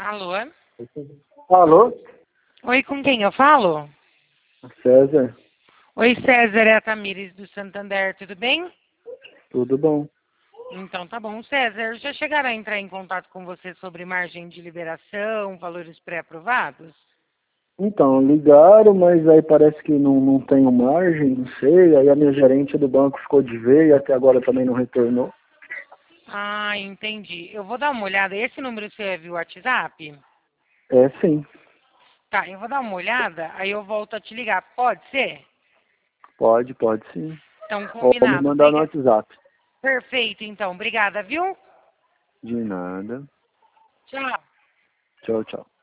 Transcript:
Alô? Alô? Oi, com quem eu falo? César, Oi, César, é a Tamires do Santander, tudo bem? tudo bom? Então tá bom. César, já chegaram a entrar em contato com você sobre margem de liberação, valores pré-aprovados? Então, ligaram, mas aí parece que não tem margem, não sei. Aí a minha gerente do banco ficou de ver e até agora também não retornou. Ah, entendi. Eu vou dar uma olhada. Esse número seu é via WhatsApp? É sim, Tá, eu vou dar uma olhada, aí eu volto a te ligar. Pode ser? pode sim. Então, Pode me combinado. mandar no WhatsApp. Perfeito, então. Obrigada, viu? De nada. Tchau. Tchau, tchau.